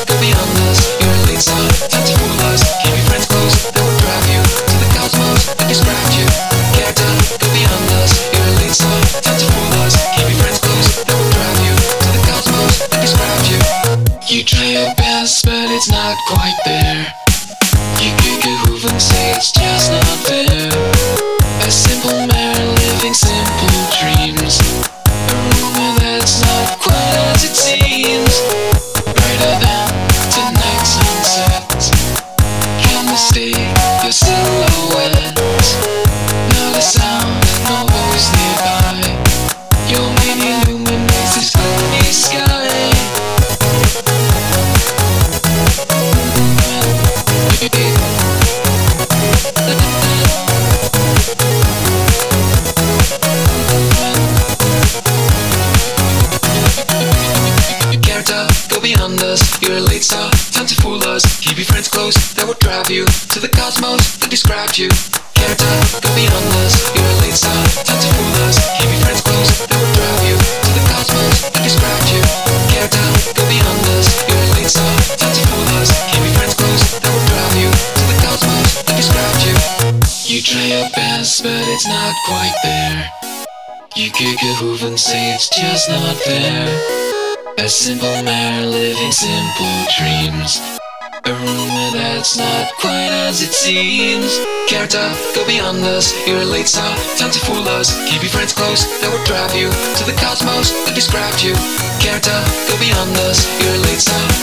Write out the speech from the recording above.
go beyond us. You're a late star, time to fool us. Keep your friends close, that will drive you to the cosmos that described you. Character, go beyond us. You're a late star, time to fool us. Keep your friends close, that will drive you to the cosmos that described you. You try your best, but it's not quite there. You kick a hoof and say it's just not fair. A simple man living simple dreams. A rumor that's not quite as it seems. Brighter than tonight's sunset. Can't mistake your silhouette. Not a sound, no voice nearby. Your wind illuminates this gloomy sky. Go beyond us, you're a late star, time to fool us. Keep your friends close, that will drive you to the cosmos that described you. Character, go beyond us, you're a late star, time to fool us. Keep your friends close, that will drive you to the cosmos that described you. Character, go beyond us, you're a late star, time to fool us. Keep your friends close, that will drive you to the cosmos that described you. You try your best, but it's not quite there. You kick a hoof and say it's just not fair. A simple man living simple dreams. A rumor that's not quite as it seems. Character, go beyond us, you're a late star, time to fool us. Keep your friends close, that will drive you to the cosmos that described you. Character, go beyond us, you're a late star,